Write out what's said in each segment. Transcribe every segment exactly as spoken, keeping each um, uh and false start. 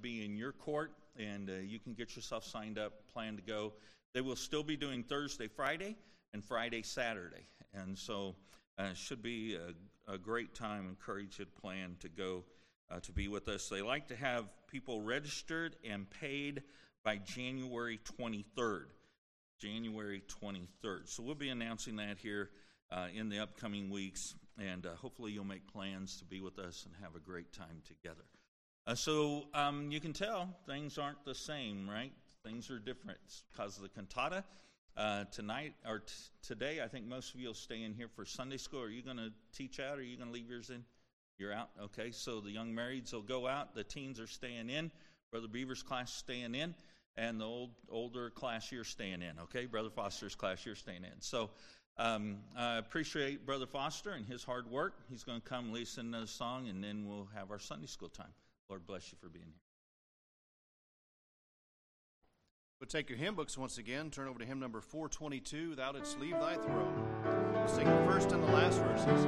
be in your court, and uh, you can get yourself signed up, plan to go. They will still be doing Thursday, Friday, and Friday, Saturday. And so uh, it should be a, a great time. Encourage you to plan to go uh, to be with us. They like to have people registered and paid by January twenty-third. January twenty-third. So we'll be announcing that here uh, in the upcoming weeks, and uh, hopefully you'll make plans to be with us and have a great time together. Uh, so um, you can tell things aren't the same, right? Things are different. It's because of the cantata. Uh, tonight, or t- today, I think most of you will stay in here for Sunday school. Are you going to teach out, or are you going to leave yours in? You're out? Okay, so the young marrieds will go out. The teens are staying in. Brother Beaver's class is staying in. And the old older class, you're staying in, okay? Brother Foster's class, you're staying in. So um, I appreciate Brother Foster and his hard work. He's going to come lead us in a song, and then we'll have our Sunday school time. Lord bless you for being here. But take your hymn books once again. Turn over to hymn number four twenty-two, Thou Didst Leave Thy Throne. We'll sing the first and the last verses.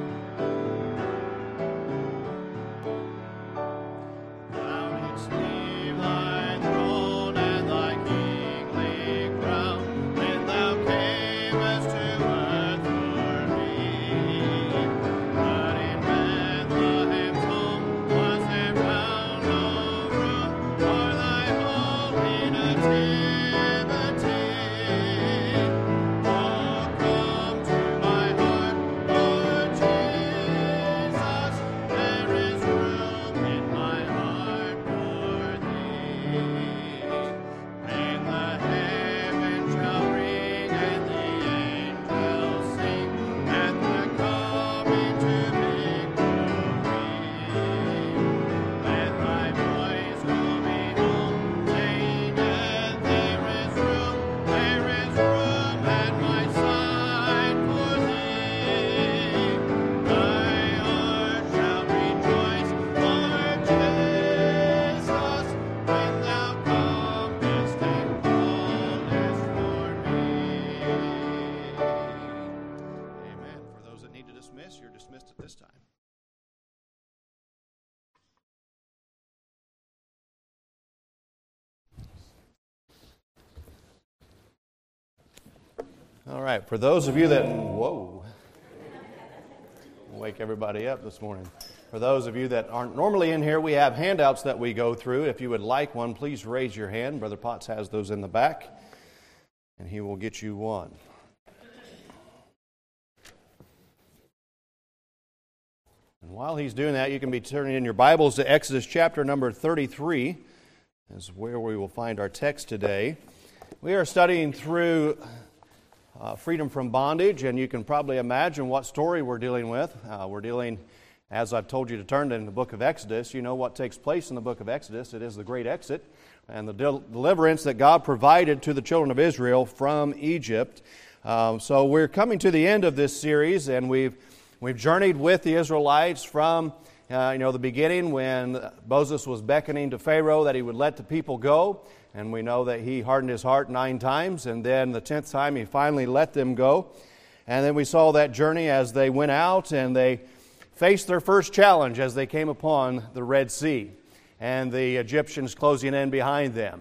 Thou didst leave thy throne and thy kingly crown, when thou camest to earth for me. But in Bethlehem's home was there found no room for thy holy nativity. You're dismissed at this time. All right, for those of you that, whoa, wake everybody up this morning. For those of you that aren't normally in here, we have handouts that we go through. If you would like one, please raise your hand. Brother Potts has those in the back, and he will get you one. And while he's doing that, you can be turning in your Bibles to Exodus chapter number thirty-three, is where we will find our text today. We are studying through uh, freedom from bondage, and you can probably imagine what story we're dealing with. Uh, we're dealing, as I've told you to turn in the book of Exodus. You know what takes place in the book of Exodus. It is the great exit and the del- deliverance that God provided to the children of Israel from Egypt. Uh, so we're coming to the end of this series, and we've We've journeyed with the Israelites from, uh, you know, the beginning when Moses was beckoning to Pharaoh that he would let the people go. And we know that he hardened his heart nine times. And then the tenth time he finally let them go. And then we saw that journey as they went out and they faced their first challenge as they came upon the Red Sea and the Egyptians closing in behind them.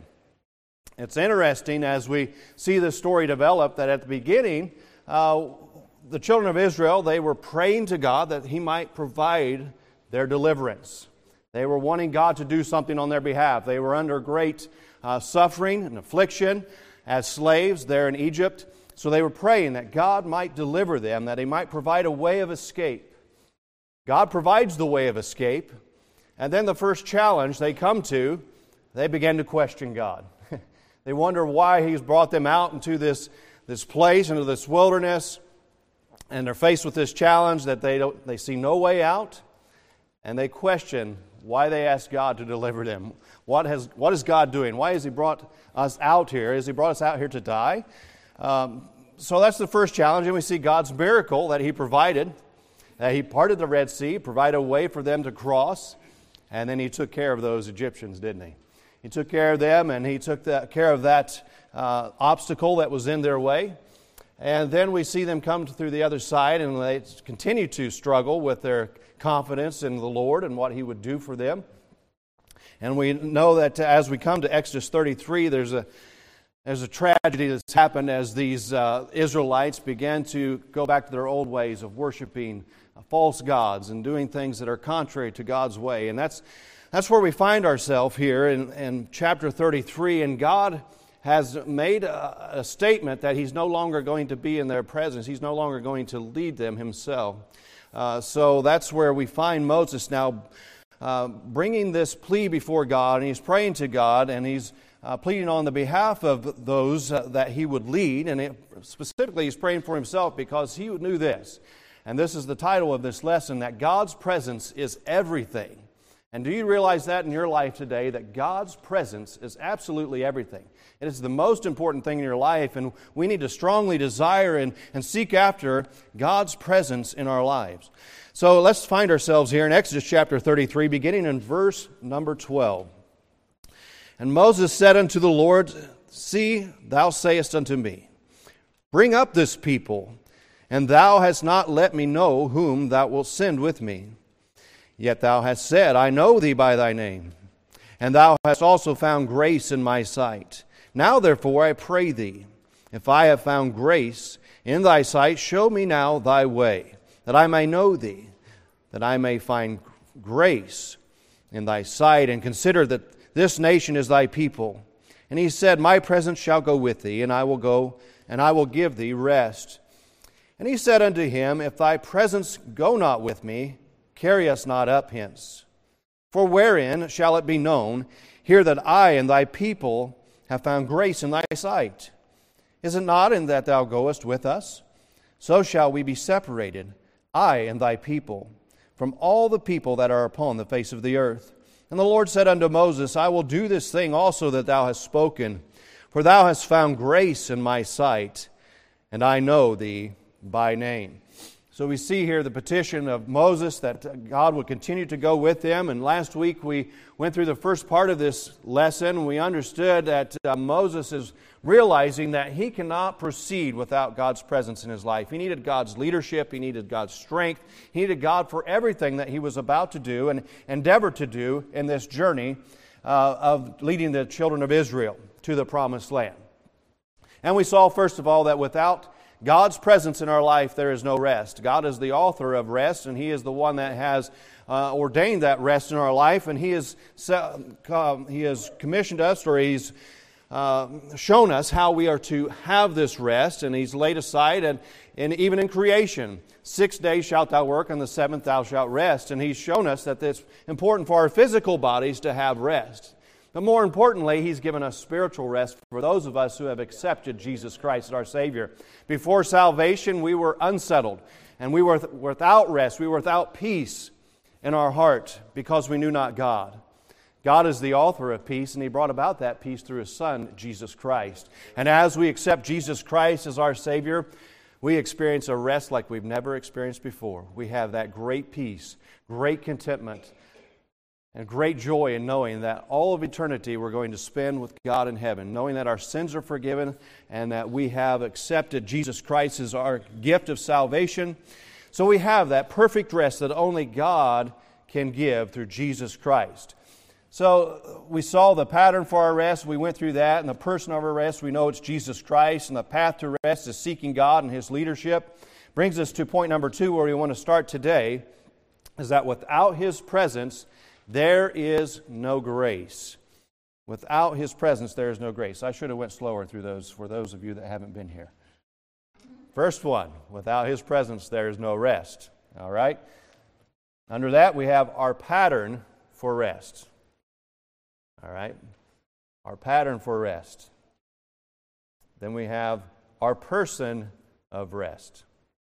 It's interesting as we see this story develop that at the beginning, uh, the children of Israel, they were praying to God that He might provide their deliverance. They were wanting God to do something on their behalf. They were under great uh, suffering and affliction as slaves there in Egypt. So they were praying that God might deliver them, that He might provide a way of escape. God provides the way of escape. And then the first challenge they come to, they begin to question God. They wonder why He's brought them out into this, this place, into this wilderness. And they're faced with this challenge that they don't, they see no way out, and they question why they ask God to deliver them. What has what is God doing? Why has He brought us out here? Has He brought us out here to die? Um, so that's the first challenge, and we see God's miracle that He provided. That He parted the Red Sea, provided a way for them to cross, and then He took care of those Egyptians, didn't He? He took care of them, and He took that, care of that uh, obstacle that was in their way. And then we see them come through the other side, and they continue to struggle with their confidence in the Lord and what He would do for them. And we know that as we come to Exodus thirty-three, there's a there's a tragedy that's happened as these uh, Israelites began to go back to their old ways of worshiping false gods and doing things that are contrary to God's way. And that's that's where we find ourselves here in, in chapter thirty-three. And God has made a, a statement that He's no longer going to be in their presence. He's no longer going to lead them Himself. Uh, so that's where we find Moses now uh, bringing this plea before God, and he's praying to God, and he's uh, pleading on the behalf of those uh, that he would lead. And it, specifically, he's praying for himself because he knew this. And this is the title of this lesson, that God's presence is everything. And do you realize that in your life today, that God's presence is absolutely everything? It is the most important thing in your life, and we need to strongly desire and, and seek after God's presence in our lives. So let's find ourselves here in Exodus chapter thirty-three, beginning in verse number twelve. And Moses said unto the Lord, See, thou sayest unto me, Bring up this people, and thou hast not let me know whom thou wilt send with me. Yet thou hast said, I know thee by thy name, and thou hast also found grace in my sight. Now therefore I pray thee, if I have found grace in thy sight, show me now thy way, that I may know thee, that I may find grace in thy sight, and consider that this nation is thy people. And he said, My presence shall go with thee, and I will go, and I will give thee rest. And he said unto him, If thy presence go not with me, carry us not up hence. For wherein shall it be known here that I and thy people have found grace in thy sight? Is it not in that thou goest with us? So shall we be separated, I and thy people, from all the people that are upon the face of the earth. And the Lord said unto Moses, I will do this thing also that thou hast spoken, for thou hast found grace in my sight, and I know thee by name. So we see here the petition of Moses that God would continue to go with them. And last week we went through the first part of this lesson, and we understood that uh, Moses is realizing that he cannot proceed without God's presence in his life. He needed God's leadership. He needed God's strength. He needed God for everything that he was about to do and endeavor to do in this journey uh, of leading the children of Israel to the promised land. And we saw, first of all, that without God's presence in our life, there is no rest. God is the author of rest, and He is the one that has uh, ordained that rest in our life, and He has uh, He has commissioned us, or He's uh, shown us how we are to have this rest, and He's laid aside, and, and even in creation, six days shalt thou work, and the seventh thou shalt rest, and He's shown us that it's important for our physical bodies to have rest. But more importantly, He's given us spiritual rest for those of us who have accepted Jesus Christ as our Savior. Before salvation, we were unsettled, and we were without rest. We were without peace in our heart because we knew not God. God is the author of peace, and He brought about that peace through His Son, Jesus Christ. And as we accept Jesus Christ as our Savior, we experience a rest like we've never experienced before. We have that great peace, great contentment, and great joy in knowing that all of eternity we're going to spend with God in heaven, knowing that our sins are forgiven and that we have accepted Jesus Christ as our gift of salvation. So we have that perfect rest that only God can give through Jesus Christ. So we saw the pattern for our rest. We went through that, and the person of our rest, we know it's Jesus Christ, and the path to rest is seeking God and His leadership. Brings us to point number two, where we want to start today, is that without His presence, there is no grace. Without His presence, there is no grace. I should have went slower through those for those of you that haven't been here. First one, without His presence, there is no rest. All right? Under that, we have our pattern for rest. All right? Our pattern for rest. Then we have our person of rest.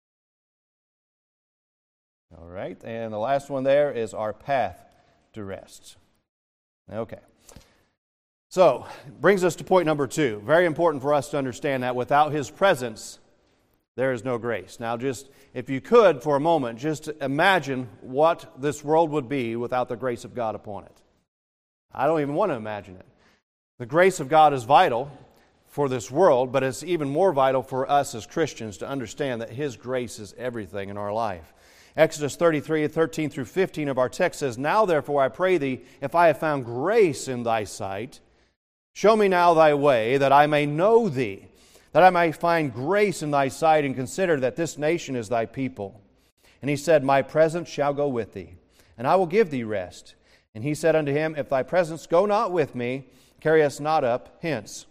All right? And the last one there is our path to rest. Okay. So, brings us to point number two. Very important for us to understand that without His presence, there is no grace. Now, just, if you could, for a moment, just imagine what this world would be without the grace of God upon it. I don't even want to imagine it. The grace of God is vital for this world, but it's even more vital for us as Christians to understand that His grace is everything in our life. Exodus thirty-three, thirteen through fifteen of our text says, Now therefore I pray thee, if I have found grace in thy sight, show me now thy way, that I may know thee, that I may find grace in thy sight, and consider that this nation is thy people. And he said, My presence shall go with thee, and I will give thee rest. And he said unto him, If thy presence go not with me, carry us not up hence.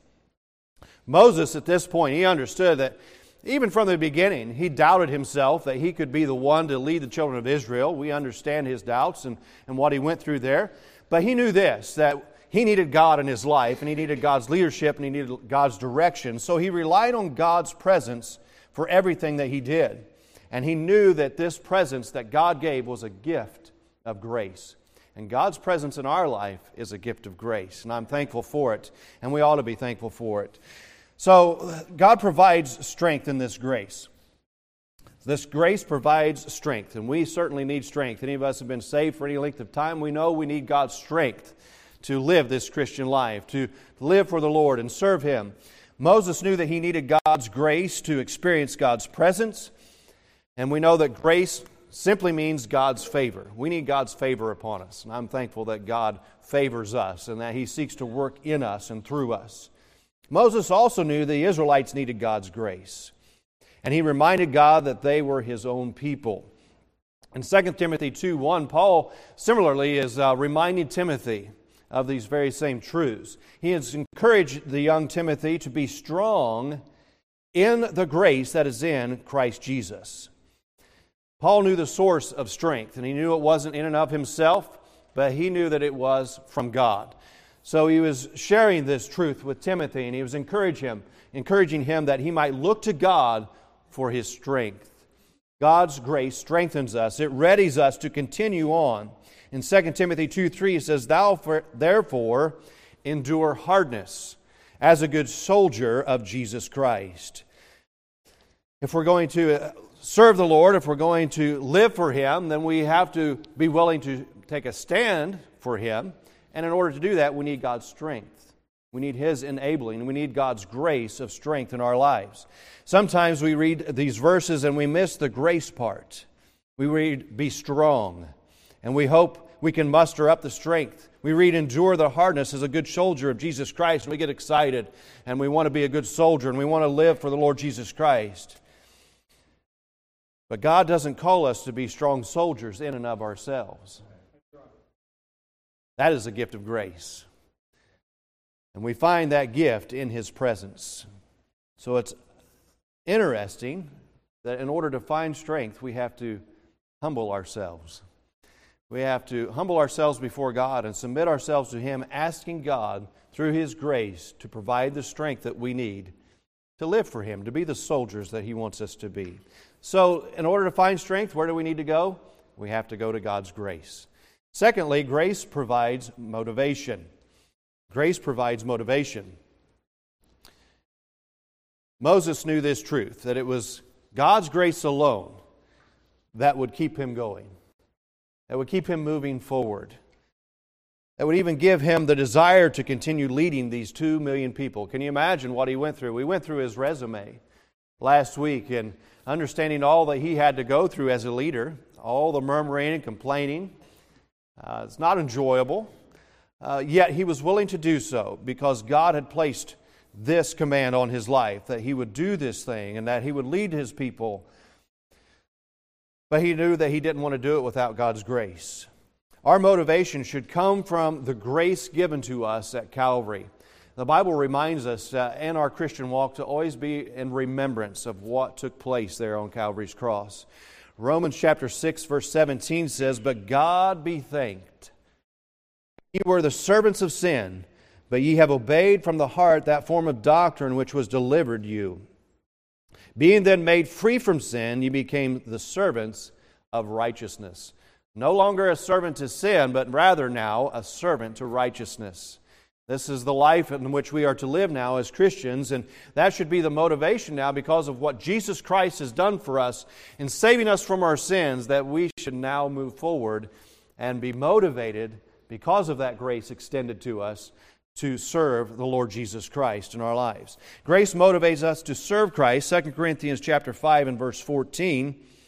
Moses, at this point, he understood that even from the beginning, he doubted himself that he could be the one to lead the children of Israel. We understand his doubts and, and what he went through there. But he knew this, that he needed God in his life, and he needed God's leadership, and he needed God's direction. So he relied on God's presence for everything that he did. And he knew that this presence that God gave was a gift of grace. And God's presence in our life is a gift of grace. And I'm thankful for it, and we ought to be thankful for it. So God provides strength in this grace. This grace provides strength, and we certainly need strength. Any of us have been saved for any length of time, we know we need God's strength to live this Christian life, to live for the Lord and serve Him. Moses knew that he needed God's grace to experience God's presence, and we know that grace simply means God's favor. We need God's favor upon us, and I'm thankful that God favors us and that He seeks to work in us and through us. Moses also knew the Israelites needed God's grace, and he reminded God that they were His own people. In Second Timothy two one, Paul similarly is uh, reminding Timothy of these very same truths. He has encouraged the young Timothy to be strong in the grace that is in Christ Jesus. Paul knew the source of strength, and he knew it wasn't in and of himself, but he knew that it was from God. So he was sharing this truth with Timothy, and he was encouraging him, encouraging him that he might look to God for his strength. God's grace strengthens us. It readies us to continue on. In Second Timothy two three, it says, Thou for, therefore endure hardness as a good soldier of Jesus Christ. If we're going to serve the Lord, if we're going to live for Him, then we have to be willing to take a stand for Him. And in order to do that, we need God's strength. We need His enabling. We need God's grace of strength in our lives. Sometimes we read these verses and we miss the grace part. We read, be strong. And we hope we can muster up the strength. We read, endure the hardness as a good soldier of Jesus Christ. And we get excited. And we want to be a good soldier. And we want to live for the Lord Jesus Christ. But God doesn't call us to be strong soldiers in and of ourselves. That is a gift of grace. And we find that gift in His presence. So it's interesting that in order to find strength, we have to humble ourselves. We have to humble ourselves before God and submit ourselves to Him, asking God through His grace to provide the strength that we need to live for Him, to be the soldiers that He wants us to be. So in order to find strength, where do we need to go? We have to go to God's grace. Secondly, grace provides motivation. Grace provides motivation. Moses knew this truth, that it was God's grace alone that would keep him going, that would keep him moving forward, that would even give him the desire to continue leading these two million people. Can you imagine what he went through? We went through his resume last week and understanding all that he had to go through as a leader, all the murmuring and complaining. Uh, it's not enjoyable, uh, yet he was willing to do so because God had placed this command on his life, that he would do this thing and that he would lead his people. But he knew that he didn't want to do it without God's grace. Our motivation should come from the grace given to us at Calvary. The Bible reminds us uh, in our Christian walk to always be in remembrance of what took place there on Calvary's cross. Romans chapter six, verse seventeen says, But God be thanked. Ye were the servants of sin, but ye have obeyed from the heart that form of doctrine which was delivered you. Being then made free from sin, ye became the servants of righteousness. No longer a servant to sin, but rather now a servant to righteousness. This is the life in which we are to live now as Christians, and that should be the motivation now because of what Jesus Christ has done for us in saving us from our sins, that we should now move forward and be motivated because of that grace extended to us to serve the Lord Jesus Christ in our lives. Grace motivates us to serve Christ. Second Corinthians chapter five and verse fourteen.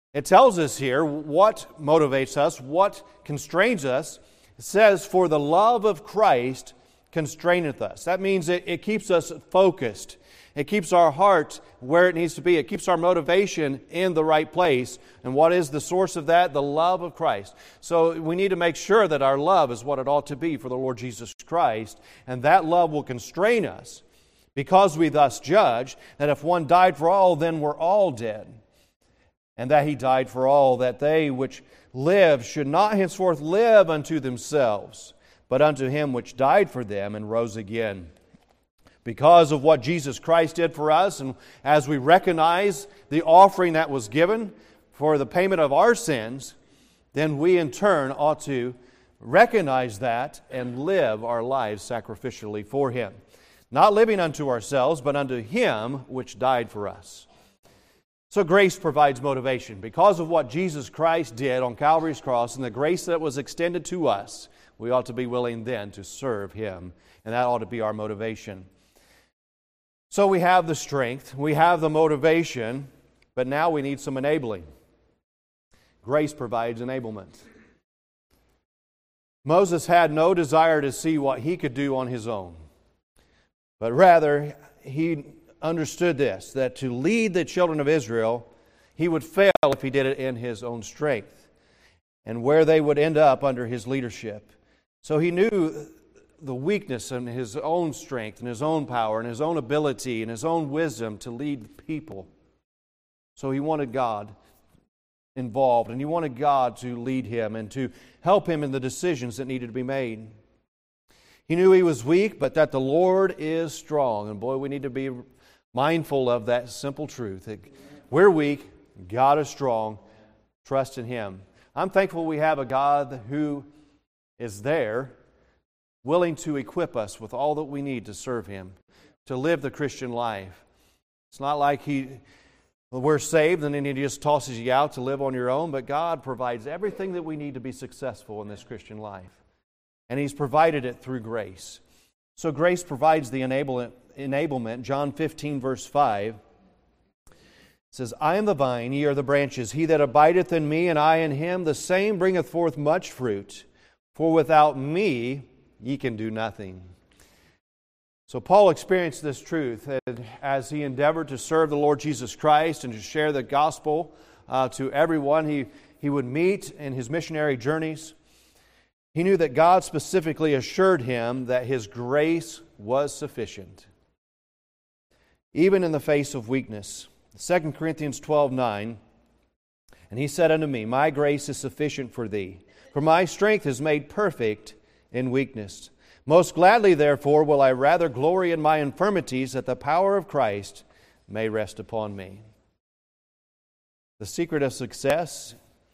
It tells us here what motivates us, what constrains us. It says, "For the love of Christ constraineth us." That means it, it keeps us focused. It keeps our heart where it needs to be. It keeps our motivation in the right place. And what is the source of that? The love of Christ. So we need to make sure that our love is what it ought to be for the Lord Jesus Christ. And that love will constrain us, because we thus judge that if one died for all, then we're all dead. And that He died for all, that they which live should not henceforth live unto themselves, but unto Him which died for them and rose again. Because of what Jesus Christ did for us, and as we recognize the offering that was given for the payment of our sins, then we in turn ought to recognize that and live our lives sacrificially for Him. Not living unto ourselves, but unto Him which died for us. So grace provides motivation. Because of what Jesus Christ did on Calvary's cross and the grace that was extended to us, we ought to be willing then to serve Him. And that ought to be our motivation. So we have the strength, we have the motivation, but now we need some enabling. Grace provides enablement. Moses had no desire to see what he could do on his own, but rather he understood this, that to lead the children of Israel, he would fail if he did it in his own strength, and where they would end up under his leadership. So he knew the weakness in his own strength and his own power and his own ability and his own wisdom to lead people. So he wanted God involved, and he wanted God to lead him and to help him in the decisions that needed to be made. He knew he was weak, but that the Lord is strong. And boy, we need to be mindful of that simple truth. We're weak, God is strong, trust in Him. I'm thankful we have a God who is there, willing to equip us with all that we need to serve Him, to live the Christian life. It's not like He, well, we're saved and then He just tosses you out to live on your own, but God provides everything that we need to be successful in this Christian life. And He's provided it through grace. So grace provides the enablement. enablement. John fifteen, verse five says, "I am the vine, ye are the branches. He that abideth in me, and I in him, the same bringeth forth much fruit. For without me ye can do nothing." So Paul experienced this truth as he endeavored to serve the Lord Jesus Christ and to share the gospel uh, to everyone he, he would meet in his missionary journeys. He knew that God specifically assured him that His grace was sufficient, even in the face of weakness. Second Corinthians twelve nine, "And He said unto me, My grace is sufficient for thee, for my strength is made perfect in weakness. Most gladly, therefore, will I rather glory in my infirmities, that the power of Christ may rest upon me." The secret of success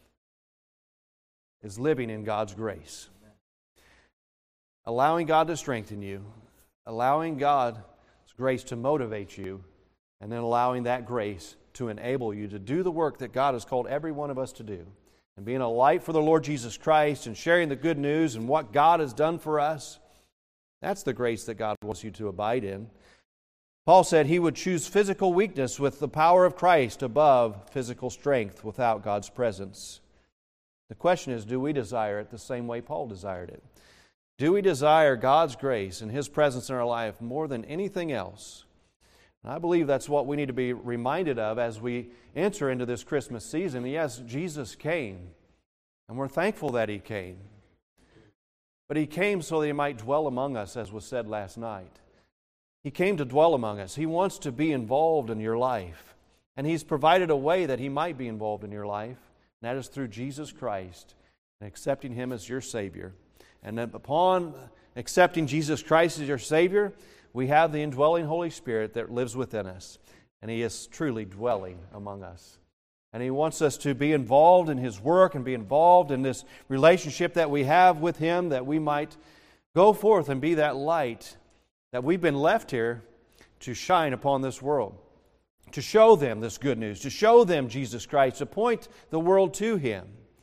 is living in God's grace. Allowing God to strengthen you, allowing God's grace to motivate you, and then allowing that grace to enable you to do the work that God has called every one of us to do. And being a light for the Lord Jesus Christ and sharing the good news and what God has done for us, that's the grace that God wants you to abide in. Paul said he would choose physical weakness with the power of Christ above physical strength without God's presence. The question is, do we desire it the same way Paul desired it? Do we desire God's grace and His presence in our life more than anything else? And I believe that's what we need to be reminded of as we enter into this Christmas season. Yes, Jesus came, and we're thankful that He came. But He came so that He might dwell among us, as was said last night. He came to dwell among us. He wants to be involved in your life. And He's provided a way that He might be involved in your life. And that is through Jesus Christ and accepting Him as your Savior. And then upon accepting Jesus Christ as your Savior, we have the indwelling Holy Spirit that lives within us. And He is truly dwelling among us. And He wants us to be involved in His work and be involved in this relationship that we have with Him, that we might go forth and be that light that we've been left here to shine upon this world, to show them this good news, to show them Jesus Christ, to point the world to Him,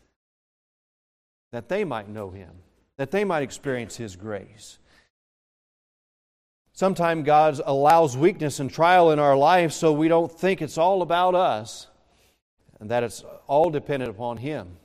that they might know Him, that they might experience His grace. Sometimes God allows weakness and trial in our life so we don't think it's all about us. and that it's all dependent upon Him.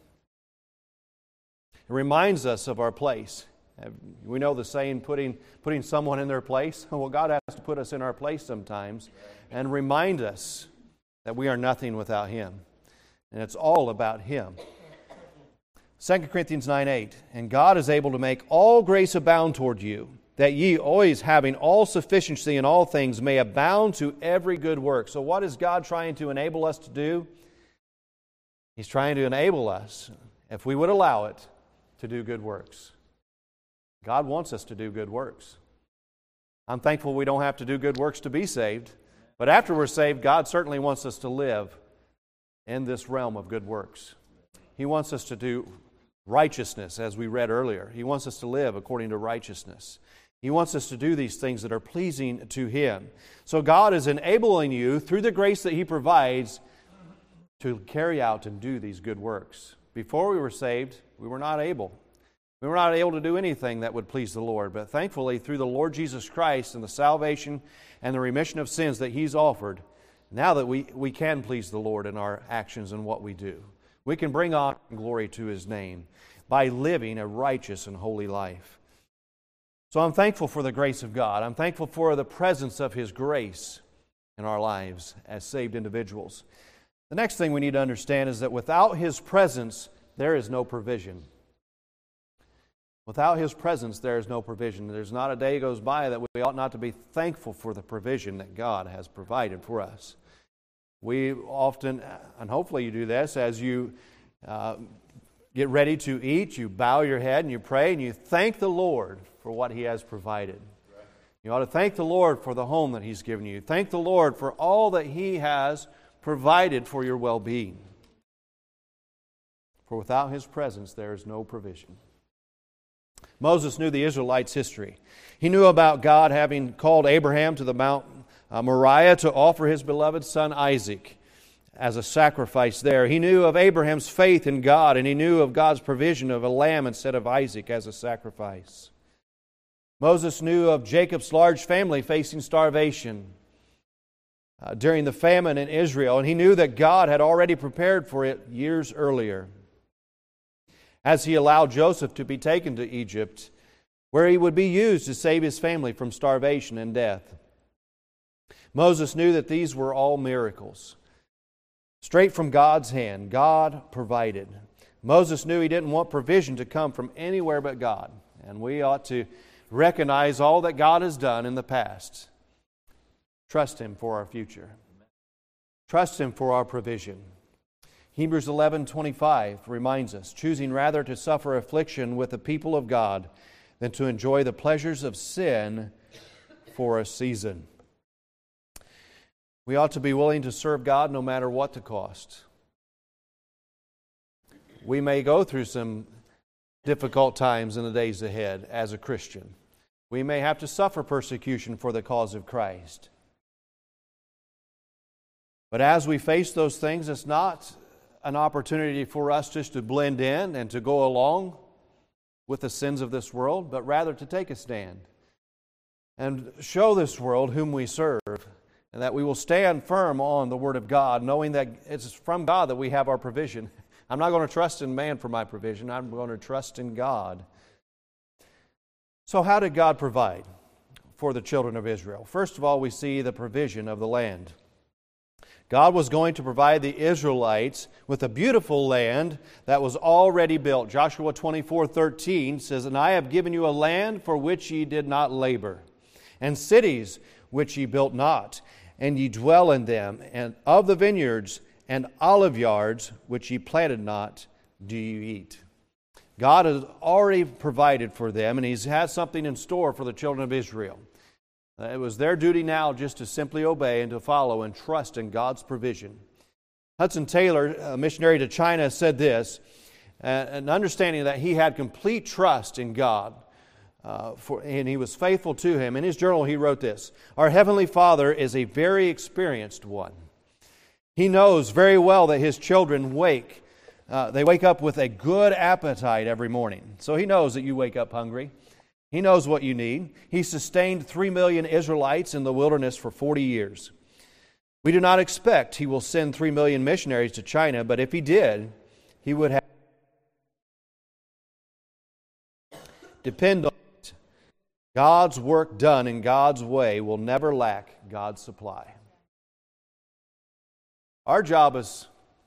It reminds us of our place. We know the saying, putting, putting someone in their place. Well, God has to put us in our place sometimes and remind us that we are nothing without Him. And it's all about Him. Second Corinthians nine eight, and God is able to make all grace abound toward you, that ye always having all sufficiency in all things may abound to every good work. So what is God trying to enable us to do? He's trying to enable us, if we would allow it, to do good works. God wants us to do good works. I'm thankful we don't have to do good works to be saved, but after we're saved, God certainly wants us to live in this realm of good works. He wants us to do righteousness, as we read earlier. He wants us to live according to righteousness. He wants us to do these things that are pleasing to Him. So God is enabling you, through the grace that He provides, to carry out and do these good works. Before we were saved, we were not able. We were not able to do anything that would please the Lord. But thankfully, through the Lord Jesus Christ and the salvation and the remission of sins that He's offered, now that we, we can please the Lord in our actions and what we do. We can bring honor and glory to His name by living a righteous and holy life. So I'm thankful for the grace of God. I'm thankful for the presence of His grace in our lives as saved individuals. The next thing we need to understand is that without His presence, there is no provision. Without His presence, there is no provision. There's not a day goes by that we ought not to be thankful for the provision that God has provided for us. We often, and hopefully you do this, as you uh, get ready to eat, you bow your head and you pray and you thank the Lord for what He has provided. You ought to thank the Lord for the home that He's given you. Thank the Lord for all that He has provided for your well-being. For without His presence, there is no provision. Moses knew the Israelites' history. He knew about God having called Abraham to the Mount uh, Moriah to offer his beloved son Isaac as a sacrifice there. He knew of Abraham's faith in God, and he knew of God's provision of a lamb instead of Isaac as a sacrifice. Moses knew of Jacob's large family facing starvation uh, during the famine in Israel, and he knew that God had already prepared for it years earlier, as He allowed Joseph to be taken to Egypt, where he would be used to save his family from starvation and death. Moses knew that these were all miracles. Straight from God's hand, God provided. Moses knew he didn't want provision to come from anywhere but God, and we ought to recognize all that God has done in the past. Trust Him for our future. Trust Him for our provision. Hebrews eleven twenty-five reminds us, choosing rather to suffer affliction with the people of God than to enjoy the pleasures of sin for a season. We ought to be willing to serve God no matter what the cost. We may go through some difficult times in the days ahead as a Christian. We may have to suffer persecution for the cause of Christ. But as we face those things, it's not an opportunity for us just to blend in and to go along with the sins of this world, but rather to take a stand and show this world whom we serve, and that we will stand firm on the Word of God, knowing that it's from God that we have our provision. I'm not going to trust in man for my provision. I'm going to trust in God. So how did God provide for the children of Israel? First of all, we see the provision of the land. God was going to provide the Israelites with a beautiful land that was already built. Joshua twenty-four thirteen says, "And I have given you a land for which ye did not labor, and cities which ye built not, and ye dwell in them, and of the vineyards and olive yards which ye planted not, do you eat." God has already provided for them, and He's had something in store for the children of Israel. It was their duty now just to simply obey and to follow and trust in God's provision. Hudson Taylor, a missionary to China, said this, an understanding that he had complete trust in God, uh, for, and he was faithful to Him. In his journal he wrote this, "Our Heavenly Father is a very experienced one. He knows very well that His children wake. Uh, they wake up with a good appetite every morning. So He knows that you wake up hungry. He knows what you need. He sustained three million Israelites in the wilderness for forty years. We do not expect He will send three million missionaries to China, but if He did, He would have depend on it. God's work done in God's way will never lack God's supply. Our job is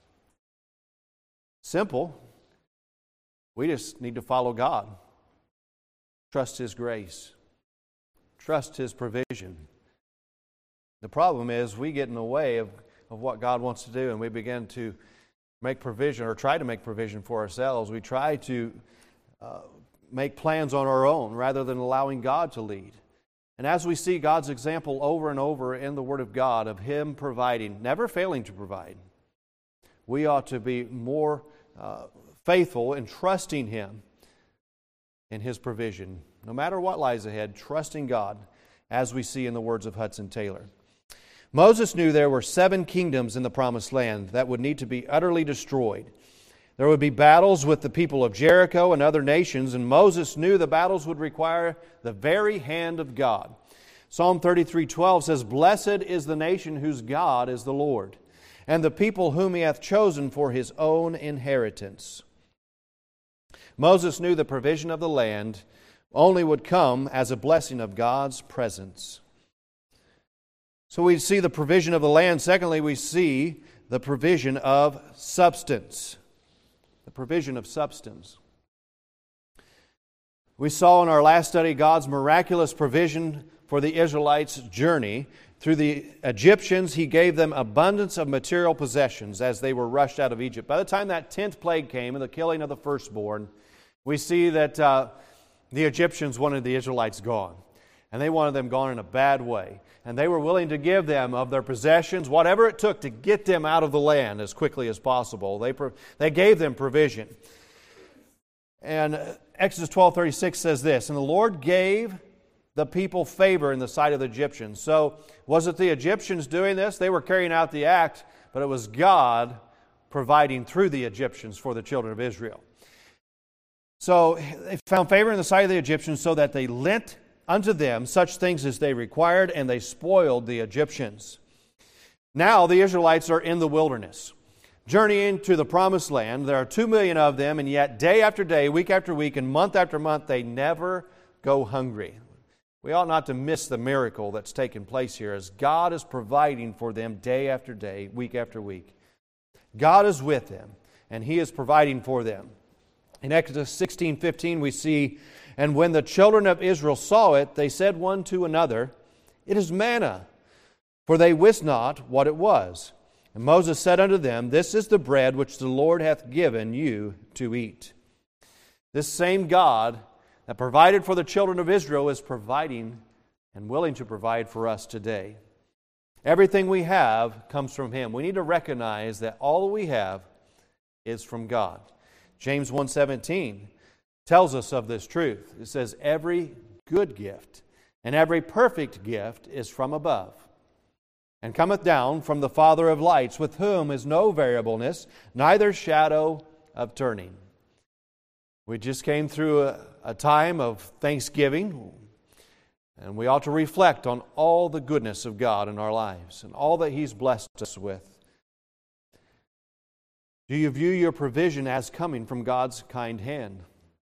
simple. We just need to follow God. Trust His grace. Trust His provision. The problem is we get in the way of, of what God wants to do, and we begin to make provision or try to make provision for ourselves. We try to uh, make plans on our own rather than allowing God to lead. And as we see God's example over and over in the Word of God of Him providing, never failing to provide, we ought to be more uh, faithful in trusting Him in His provision. No matter what lies ahead, trusting God, as we see in the words of Hudson Taylor. Moses knew there were seven kingdoms in the Promised Land that would need to be utterly destroyed. There would be battles with the people of Jericho and other nations, and Moses knew the battles would require the very hand of God. Psalm thirty-three twelve says, "Blessed is the nation whose God is the Lord, and the people whom He hath chosen for His own inheritance." Moses knew the provision of the land only would come as a blessing of God's presence. So we see the provision of the land. Secondly, we see the provision of substance. The provision of substance. We saw in our last study God's miraculous provision for the Israelites' journey. Through the Egyptians, He gave them abundance of material possessions as they were rushed out of Egypt. By the time that tenth plague came and the killing of the firstborn, we see that uh, the Egyptians wanted the Israelites gone. And they wanted them gone in a bad way. And they were willing to give them of their possessions, whatever it took to get them out of the land as quickly as possible. They, they gave them provision. And Exodus twelve thirty-six says this, "And the Lord gave the people favor in the sight of the Egyptians." So, was it the Egyptians doing this? They were carrying out the act, but it was God providing through the Egyptians for the children of Israel. So, they found favor in the sight of the Egyptians so that they lent unto them such things as they required, and they spoiled the Egyptians. Now the Israelites are in the wilderness, journeying to the Promised Land. There are two million of them, and yet day after day, week after week, and month after month, they never go hungry. We ought not to miss the miracle that's taken place here, as God is providing for them day after day, week after week. God is with them, and He is providing for them. In Exodus sixteen fifteen, we see, "And when the children of Israel saw it, they said one to another, It is manna, for they wist not what it was. And Moses said unto them, This is the bread which the Lord hath given you to eat." This same God that provided for the children of Israel is providing and willing to provide for us today. Everything we have comes from Him. We need to recognize that all we have is from God. James one seventeen tells us of this truth. It says, "Every good gift and every perfect gift is from above, and cometh down from the Father of lights, with whom is no variableness, neither shadow of turning." We just came through a, a time of Thanksgiving, and we ought to reflect on all the goodness of God in our lives and all that He's blessed us with. Do you view your provision as coming from God's kind hand?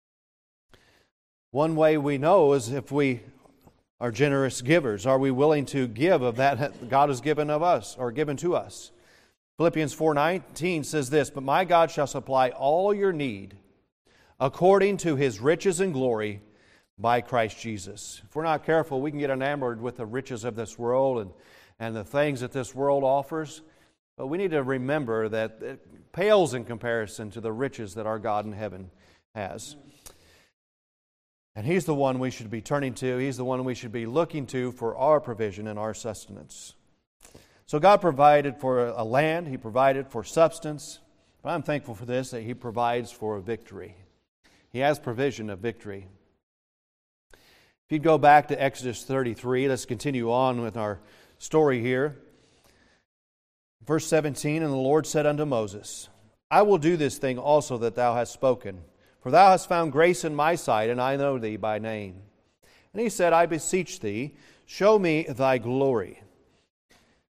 One way we know is if we are generous givers. Are we willing to give of that God has given of us or given to us? Philippians four nineteen says this, "But my God shall supply all your need according to His riches and glory by Christ Jesus." If we're not careful, we can get enamored with the riches of this world and, and the things that this world offers. But we need to remember that it pales in comparison to the riches that our God in heaven has. And He's the one we should be turning to. He's the one we should be looking to for our provision and our sustenance. So God provided for a land. He provided for substance. But I'm thankful for this, that He provides for a victory. He has provision of victory. If you go back to Exodus thirty-three, let's continue on with our story here. Verse seventeen, "And the Lord said unto Moses, I will do this thing also that thou hast spoken. For thou hast found grace in my sight, and I know thee by name. And He said, I beseech thee, show me thy glory.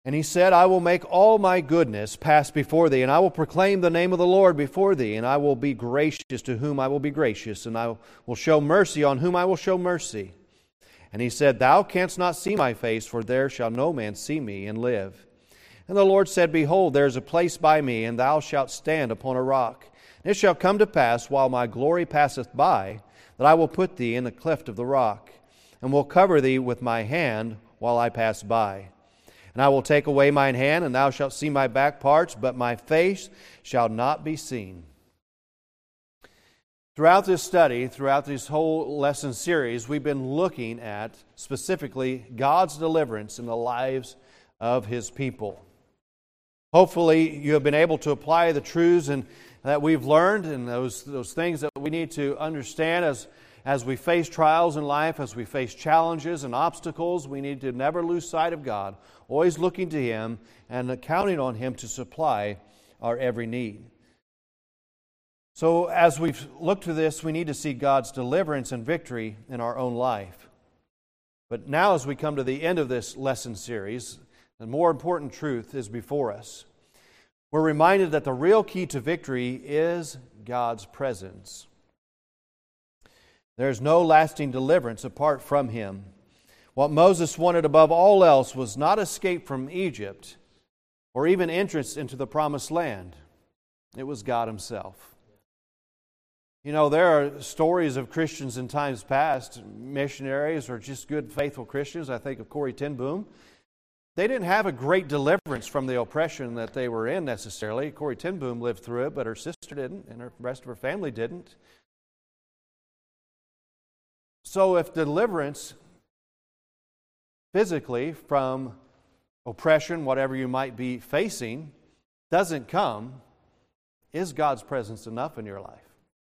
And he said, I will make all my goodness pass before thee, and I will proclaim the name of the Lord before thee, and I will be gracious to whom I will be gracious, and I will show mercy on whom I will show mercy. And he said, Thou canst not see my face, for there shall no man see me and live. And the Lord said, Behold, there is a place by me, and thou shalt stand upon a rock. And it shall come to pass, while my glory passeth by, that I will put thee in the cleft of the rock, and will cover thee with my hand while I pass by. And I will take away mine hand, and thou shalt see my back parts, but my face shall not be seen. Throughout this study, throughout this whole lesson series, we've been looking at specifically God's deliverance in the lives of His people. Hopefully, you have been able to apply the truths and that we've learned and those, those things that we need to understand as As we face trials in life, as we face challenges and obstacles, we need to never lose sight of God, always looking to Him and counting on Him to supply our every need. So as we've looked to this, we need to see God's deliverance and victory in our own life. But now as we come to the end of this lesson series, the more important truth is before us. We're reminded that the real key to victory is God's presence. There is no lasting deliverance apart from Him. What Moses wanted above all else was not escape from Egypt or even entrance into the promised land. It was God Himself. You know, there are stories of Christians in times past, missionaries or just good, faithful Christians. I think of Corrie ten Boom. They didn't have a great deliverance from the oppression that they were in necessarily. Corrie ten Boom lived through it, but her sister didn't, and the rest of her family didn't. So if deliverance physically from oppression, whatever you might be facing, doesn't come, is God's presence enough in your life?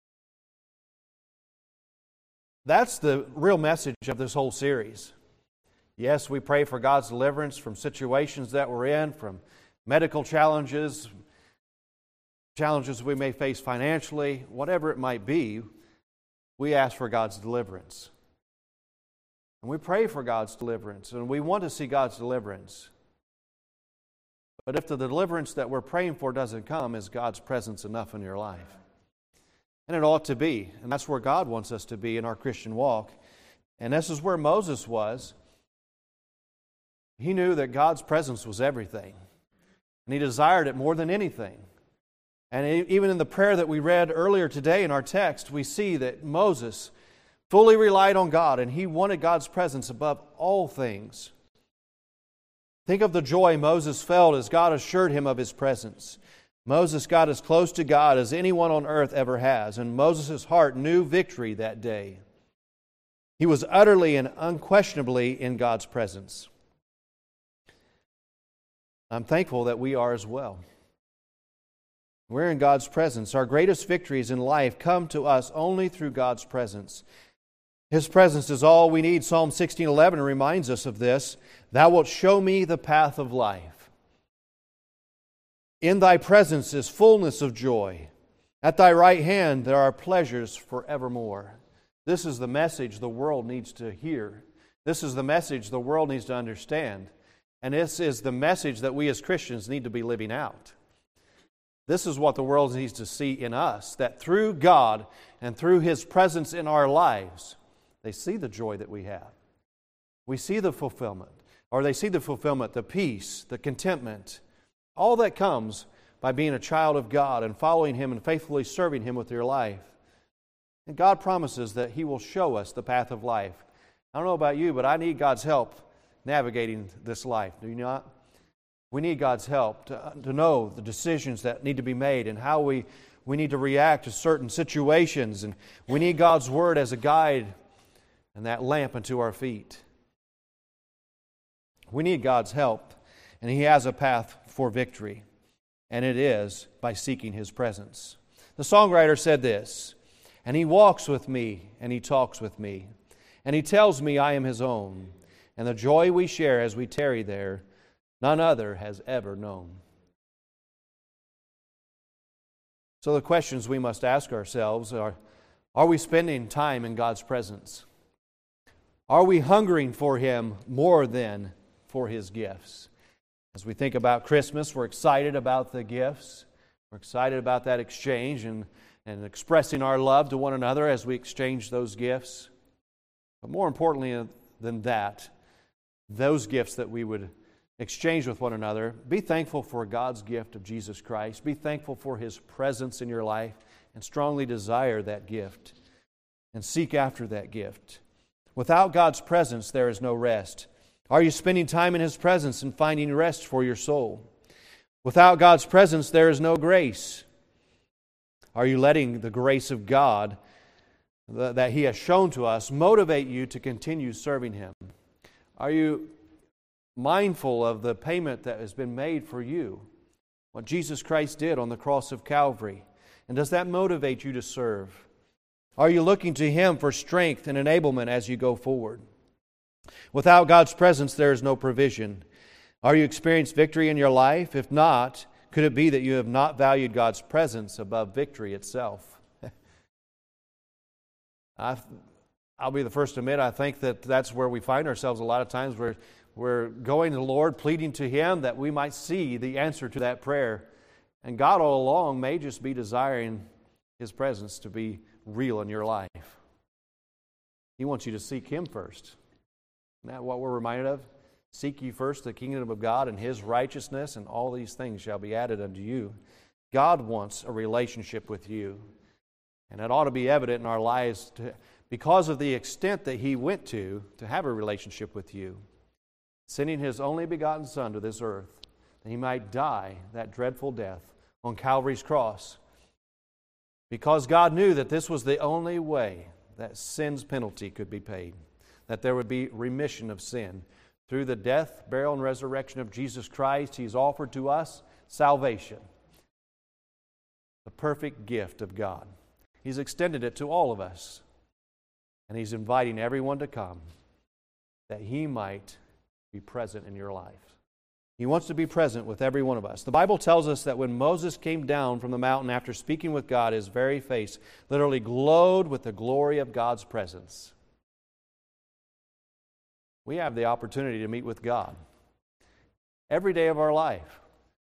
That's the real message of this whole series. Yes, we pray for God's deliverance from situations that we're in, from medical challenges, challenges we may face financially, whatever it might be. We ask for God's deliverance. And we pray for God's deliverance, and we want to see God's deliverance. But if the deliverance that we're praying for doesn't come, is God's presence enough in your life? And it ought to be, and that's where God wants us to be in our Christian walk. And this is where Moses was. He knew that God's presence was everything, and he desired it more than anything. And even in the prayer that we read earlier today in our text, we see that Moses fully relied on God, and he wanted God's presence above all things. Think of the joy Moses felt as God assured him of His presence. Moses got as close to God as anyone on earth ever has, and Moses' heart knew victory that day. He was utterly and unquestionably in God's presence. I'm thankful that we are as well. We're in God's presence. Our greatest victories in life come to us only through God's presence. His presence is all we need. Psalm sixteen eleven reminds us of this. Thou wilt show me the path of life. In Thy presence is fullness of joy. At Thy right hand there are pleasures forevermore. This is the message the world needs to hear. This is the message the world needs to understand. And this is the message that we as Christians need to be living out. This is what the world needs to see in us, that through God and through His presence in our lives, they see the joy that we have. We see the fulfillment, or they see the fulfillment, the peace, the contentment, all that comes by being a child of God and following Him and faithfully serving Him with your life. And God promises that He will show us the path of life. I don't know about you, but I need God's help navigating this life. Do you not? We need God's help to, to know the decisions that need to be made and how we, we need to react to certain situations. And we need God's Word as a guide and that lamp unto our feet. We need God's help, and He has a path for victory, and it is by seeking His presence. The songwriter said this, and He walks with me, and He talks with me, and He tells me I am His own, and the joy we share as we tarry there, none other has ever known. So the questions we must ask ourselves are, are we spending time in God's presence? Are we hungering for Him more than for His gifts? As we think about Christmas, we're excited about the gifts. We're excited about that exchange and, and expressing our love to one another as we exchange those gifts. But more importantly than that, those gifts that we would exchange with one another, be thankful for God's gift of Jesus Christ. Be thankful for His presence in your life and strongly desire that gift and seek after that gift. Without God's presence, there is no rest. Are you spending time in His presence and finding rest for your soul? Without God's presence, there is no grace. Are you letting the grace of God that He has shown to us motivate you to continue serving Him? Are you mindful of the payment that has been made for you, what Jesus Christ did on the cross of Calvary? And does that motivate you to serve? Are you looking to Him for strength and enablement as you go forward? Without God's presence, there is no provision. Are you experiencing victory in your life? If not, could it be that you have not valued God's presence above victory itself? I've, I'll be the first to admit, I think that that's where we find ourselves a lot of times. We're, we're going to the Lord, pleading to Him that we might see the answer to that prayer. And God all along may just be desiring His presence to be real in your life. He wants you to seek Him first. Isn't that what we're reminded of? Seek ye first the kingdom of God and His righteousness, and all these things shall be added unto you. God wants a relationship with you. And it ought to be evident in our lives to, because of the extent that He went to to have a relationship with you, sending His only begotten Son to this earth, that He might die that dreadful death on Calvary's cross. Because God knew that this was the only way that sin's penalty could be paid, that there would be remission of sin. Through the death, burial, and resurrection of Jesus Christ, He's offered to us salvation, the perfect gift of God. He's extended it to all of us, and He's inviting everyone to come that He might be present in your life. He wants to be present with every one of us. The Bible tells us that when Moses came down from the mountain after speaking with God, his very face literally glowed with the glory of God's presence. We have the opportunity to meet with God every day of our life.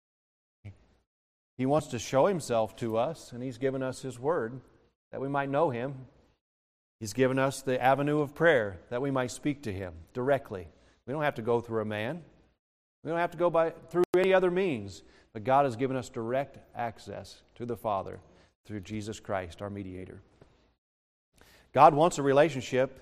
He wants to show Himself to us, and He's given us His Word that we might know Him. He's given us the avenue of prayer that we might speak to Him directly. We don't have to go through a man. We don't have to go by through any other means. But God has given us direct access to the Father through Jesus Christ, our mediator. God wants a relationship.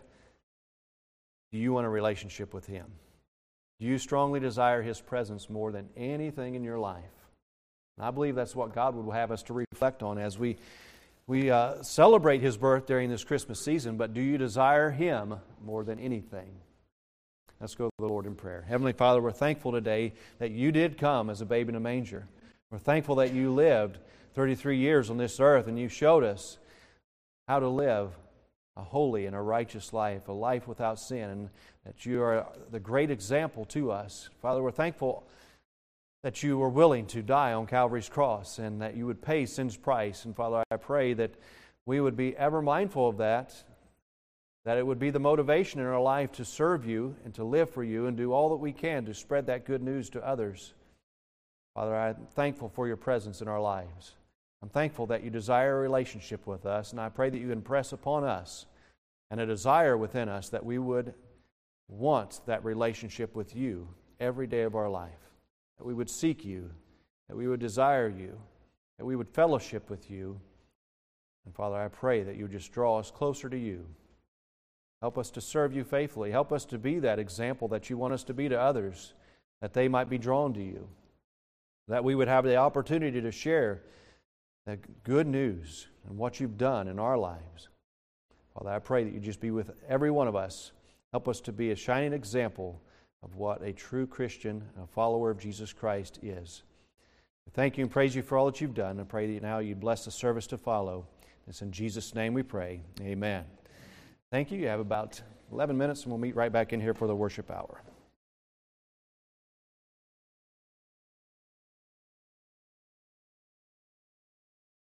Do you want a relationship with Him? Do you strongly desire His presence more than anything in your life? And I believe that's what God would have us to reflect on as we, we uh, celebrate His birth during this Christmas season. But do you desire Him more than anything? Let's go to the Lord in prayer. Heavenly Father, we're thankful today that You did come as a babe in a manger. We're thankful that You lived thirty-three years on this earth, and You showed us how to live a holy and a righteous life, a life without sin, and that You are the great example to us. Father, we're thankful that You were willing to die on Calvary's cross and that You would pay sin's price. And Father, I pray that we would be ever mindful of that, that it would be the motivation in our life to serve You and to live for You and do all that we can to spread that good news to others. Father, I'm thankful for Your presence in our lives. I'm thankful that You desire a relationship with us, and I pray that You impress upon us and a desire within us that we would want that relationship with You every day of our life, that we would seek You, that we would desire You, that we would fellowship with You. And Father, I pray that You would just draw us closer to You. Help us to serve You faithfully. Help us to be that example that You want us to be to others, that they might be drawn to You, that we would have the opportunity to share the good news and what You've done in our lives. Father, I pray that You just be with every one of us. Help us to be a shining example of what a true Christian, a follower of Jesus Christ is. Thank You and praise You for all that You've done. I pray that now You bless the service to follow. It's in Jesus' name we pray. Amen. Thank you. You have about eleven minutes, and we'll meet right back in here for the worship hour.